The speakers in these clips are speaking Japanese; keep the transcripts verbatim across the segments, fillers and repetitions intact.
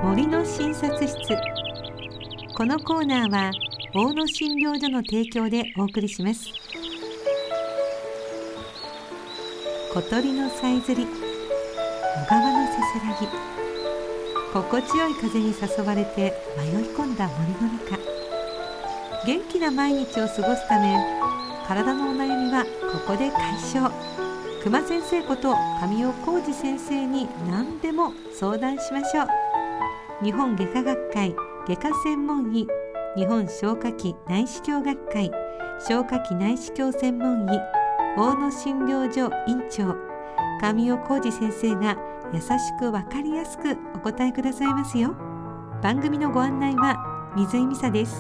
森の診察室。このコーナーは大野診療所の提供でお送りします。小鳥のさえずり、小川のせせらぎ、心地よい風に誘われて迷い込んだ森の中。元気な毎日を過ごすため、体のお悩みはここで解消。熊先生こと神尾浩二先生に何でも相談しましょう。日本外科学会外科専門医、日本消化器内視鏡学会消化器内視鏡専門医、大野診療所院長神尾浩二先生が優しく分かりやすくお答えくださいますよ。番組のご案内は水井美沙です。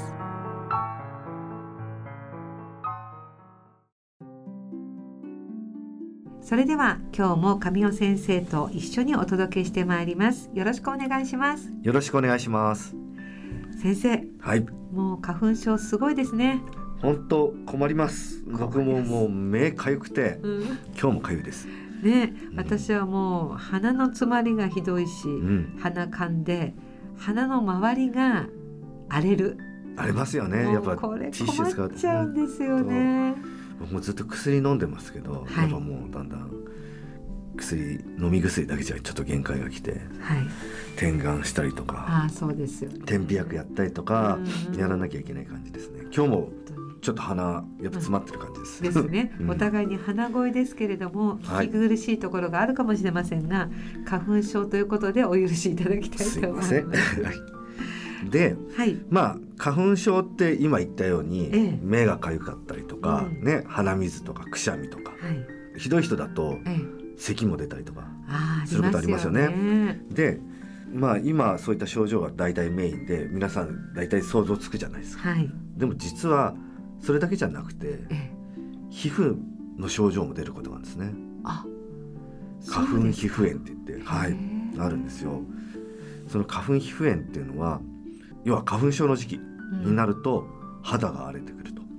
それでは今日も神尾先生と一緒にお届けしてまいります。よろしくお願いします。 よろしくお願いします。 先生、 はい、 もう花粉症すごいですね。 本当困ります。僕ももう目かゆくて、うん、今日もかゆいですね、うん、私はもう鼻の詰まりがひどいし、うん、鼻かんで鼻の周りが荒れる。 荒れますよね。やっぱこれ困っちゃうんですよね。 僕もずっと薬飲んでますけど、はい、やっぱもうだんだん薬飲み薬だけじゃちょっと限界が来て、はい、点眼したりとか、 あ、そうですよね、 点鼻薬やったりとかやらなきゃいけない感じですね。今日もちょっと鼻やっぱ詰まってる感じです、 うん、ですね、うん、お互いに鼻声ですけれども聞き苦しいところがあるかもしれませんが、はい、花粉症ということでお許しいただきたいと思います。 すいませんで、はい、まあ花粉症って今言ったように、ええ、目がかゆかったりとか、うんね、鼻水とかくしゃみとか、はい、ひどい人だと、ええ、咳も出たりとかすることありますよね。ねで、まあ、今そういった症状が大体メインで皆さん大体想像つくじゃないですか、はい、でも実はそれだけじゃなくて、ええ、皮膚の症状も出ることなんですね。あ、花粉皮膚炎って言って、はい、あるんですよ。その花粉皮膚炎っていうのは要は花粉症の時期になると肌が荒れてくると、うん、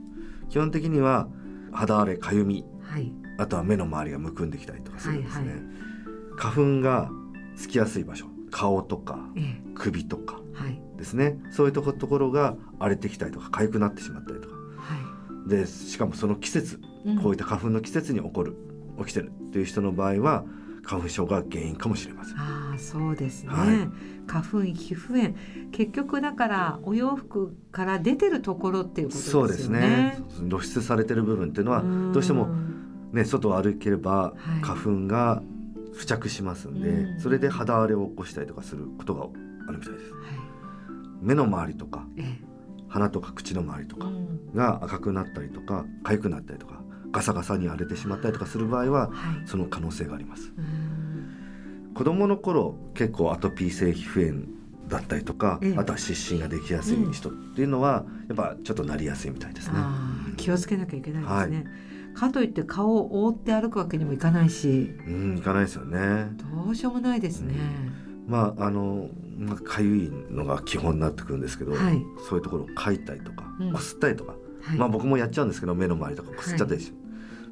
基本的には肌荒れ、かゆみ、はい、あとは目の周りがむくんできたりとかするんですね、はいはい、花粉がつきやすい場所、顔とか、ええ、首とかですね、はい、そういうとこ、ところが荒れてきたりとかかゆくなってしまったりとか、はい、でしかもその季節、うん、こういった花粉の季節に起こる起きてるという人の場合は花粉症が原因かもしれません。 あ、そうですね、はい、花粉皮膚炎、結局だからお洋服から出てるところっていうことですよね。そうですね、 露出されてる部分っていうのはどうしても、ね、外を歩ければ花粉が付着しますんで、はい、それで肌荒れを起こしたりとかすることがあるみたいです、はい、目の周りとか、ええ、鼻とか口の周りとかが赤くなったりとか痒くなったりとかガサガサに荒れてしまったりとかする場合は、はい、その可能性があります。子供の頃結構アトピー性皮膚炎だったりとか、ええ、あとは湿疹ができやすい人っていうのは、うん、やっぱちょっとなりやすいみたいですね。あ、 気をつけなきゃいけないですね、はい、かといって顔を覆って歩くわけにもいかないし、 うん、いかないですよね。 どうしようもないですね、 うん、まああのかゆいのが基本になってくるんですけど、はい、そういうところをかいたりとか、うん、こすったりとか、はい、まあ僕もやっちゃうんですけど目の周りとかこすっちゃったりし、はい、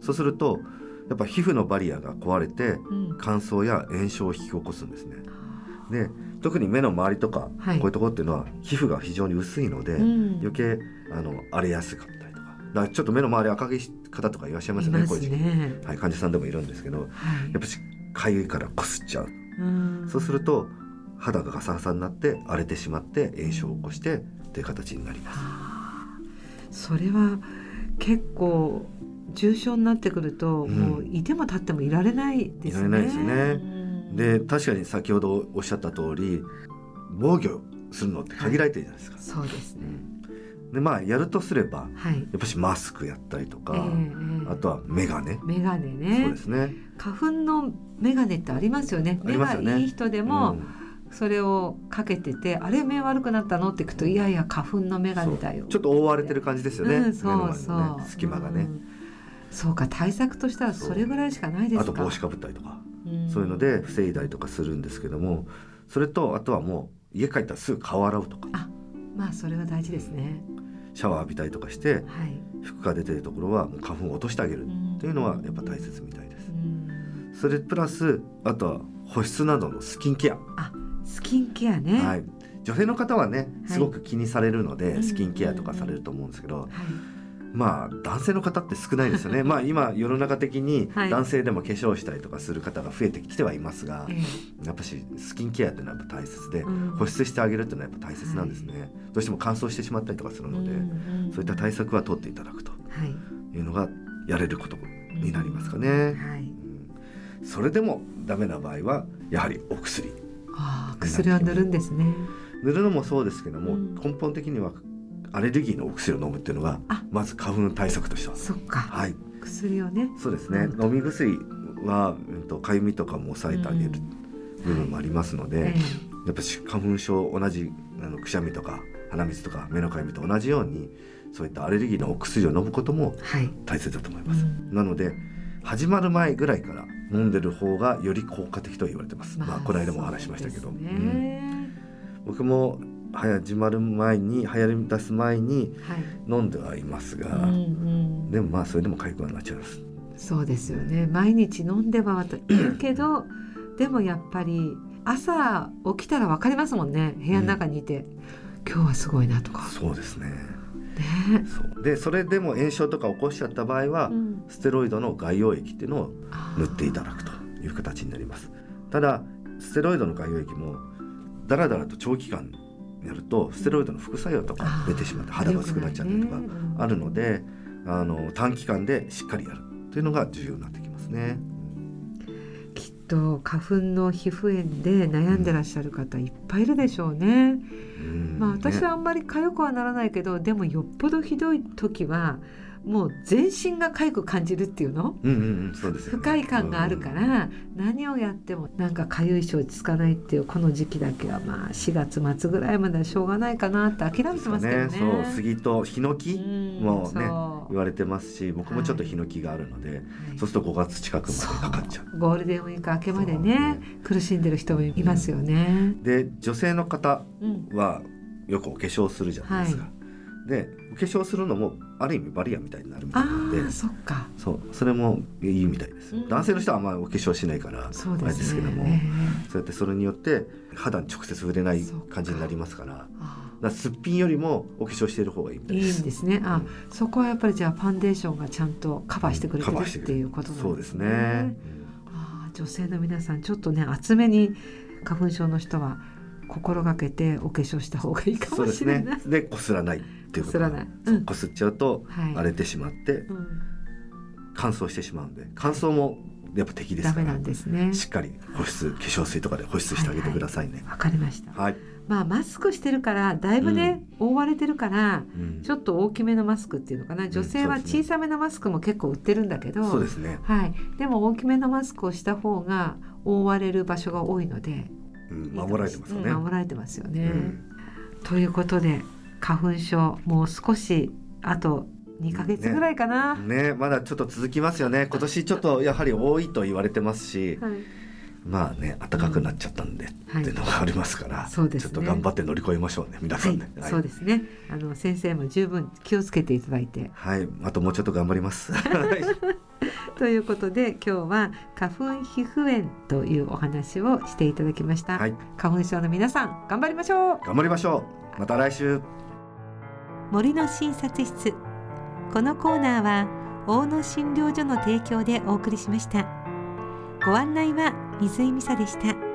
そうするとやっぱ皮膚のバリアが壊れて、うん、乾燥や炎症を引き起こすんですね。で、特に目の周りとか、はい、こういうところっていうのは皮膚が非常に薄いので、うん、余計あの荒れやすかったりとか、だからちょっと目の周り赤い方とかいらっしゃいますよね。いますね、こういう時期、はい、患者さんでもいるんですけど、はい、やっぱりかゆいからこすっちゃう、うん、そうすると肌がガサガサになって荒れてしまって炎症を起こしてという形になります。 それは結構重症になってくると、うん、もういても立ってもいられないですね。いられないですよね、うん、で確かに先ほどおっしゃった通り防御するのって限られてるじゃないですか、はい、そうですね、うん、でまあやるとすれば、はい、やっぱしマスクやったりとか、えー、あとはメガネメガネね。そうですね、花粉のメガネってありますよね。目がいい人でも、うん、それをかけてて、あれ目悪くなったのって聞くと、いやいや花粉のメガネだよ。 ちょっと覆われてる感じですよね、うん、そうそう、目の前のね、隙間がね、うん、 そうか、対策としてはそれぐらいしかないですか。 あと帽子かぶったりとか、うん、そういうので防いだりとかするんですけども、それとあとはもう家帰ったらすぐ顔洗うとか、 あ、まあそれは大事ですね。 シャワー浴びたりとかして、はい、服が出てるところはもう花粉を落としてあげるっていうのはやっぱ大切みたいです、うん、それプラスあとは保湿などのスキンケア、 あ、ススキンケアね、 はい、女性の方はねすごく気にされるので、はい、スキンケアとかされると思うんですけど、はい、まあ男性の方って少ないですよねまあ今世の中的に男性でも化粧したりとかする方が増えてきてはいますが、はい、やっぱしスキンケアっていうのはやっぱ大切で、うん、保湿してあげるっていうのはやっぱ大切なんですね、はい、どうしても乾燥してしまったりとかするので、うんうん、そういった対策は取っていただくというのがやれることになりますかね、うんはいうん、それでもダメな場合はやはりお薬、 あ薬を塗るんですね。 塗るのもそうですけども、うん、根本的にはアレルギーのお薬を飲むっていうのがまず花粉対策としては、 そっか、はい、薬をね、 そうですね、飲み薬は、うん、とかゆみとかも抑えてあげる部分もありますので、うんはいえー、やっぱり花粉症同じあのくしゃみとか鼻水とか目のかゆみと同じようにそういったアレルギーのお薬を飲むことも大切だと思います、はいうん、なので始まる前ぐらいから飲んでる方がより効果的と言われてます、まあまあ、この間もお話しましたけど、ねうん、僕も始まる前に流行り出す前に飲んではいますが、はいうんうん、でもまあそれでも痒くはなっちゃいます。 そうですよね、毎日飲んではいるけどでもやっぱり朝起きたら分かりますもんね、部屋の中にいて、うん、今日はすごいなとか。 そうですね、ね、そうでそれでも炎症とか起こしちゃった場合は、うん、ステロイドの外用液っていうのを塗っていただくという形になります。ただステロイドの外用液もだらだらと長期間やるとステロイドの副作用とか出てしまって肌が薄くなっちゃったりとかあるので、あの短期間でしっかりやるというのが重要になってきますね。 きっと花粉の皮膚炎で悩んでらっしゃる方いっぱいいるでしょうね、うんまあ、私はあんまり痒くはならないけど、ね、でもよっぽどひどい時はもう全身が痒く感じるっていうの、 うんうんうん、そうですよね、 不快感があるから、うん、何をやってもなんか痒いし落ち着かないっていうこの時期だけはまあしがつ末ぐらいまではしょうがないかなって諦めてますけどね。 そう、杉とヒノキもね、言われてますし、僕もちょっとヒノキがあるので、はい、そうするとごがつ近くまでかかっちゃう。 ゴールデンウィーク明けまで ね, ね苦しんでる人もいますよね、 うん、で女性の方はよくお化粧するじゃないですか、はい、でお化粧するのもある意味バリアみたいになるみたいなので、 あそっか、 そうそれもいいみたいです、うん、男性の人はあんまりお化粧しないからあれですけども、ね、そうやってそれによって肌に直接触れない感じになりますから、だからすっぴんよりもお化粧している方がいいみたいです。 いいんですね。あ、うん、そこはやっぱりじゃあファンデーションがちゃんとカバーしてくれてる、うん、っていうことなんですね。 そうですね、うん、 あ、女性の皆さんちょっとね厚めに花粉症の人は心がけてお化粧した方がいいかもしれない。 そうですね。でこすらないっていうことは、うん、こすっちゃうと荒れてしまって、はいうん、乾燥してしまうので、乾燥もやっぱ敵ですから、 ダメなんですね、 しっかり保湿、化粧水とかで保湿してあげてくださいね。 わ、はいはい、かりました、 はい。 まあ、マスクしてるからだいぶね、うん、覆われてるから、うん、ちょっと大きめのマスクっていうのかな、女性は小さめのマスクも結構売ってるんだけど、 そうですね、 はい、でも大きめのマスクをした方が覆われる場所が多いので、 うん、守られてますよね、 うん、守られてますよね、うん、ということで花粉症もう少しあとにかげつぐらいかな、 ねね、まだちょっと続きますよね。今年ちょっとやはり多いと言われてますし、はい、まあね暖かくなっちゃったんで、うん、っていうのがありますから、はい、ちょっと頑張って乗り越えましょうね皆さんね、 はいはい、そうですね。あの先生も十分気をつけていただいて、 はい、あともうちょっと頑張りますということで今日は花粉皮膚炎というお話をしていただきました、はい、花粉症の皆さん頑張りましょう。 頑張りましょう。また来週。 森の診察室、このコーナーは大野診療所の提供でお送りしました。ご案内は水井美沙でした。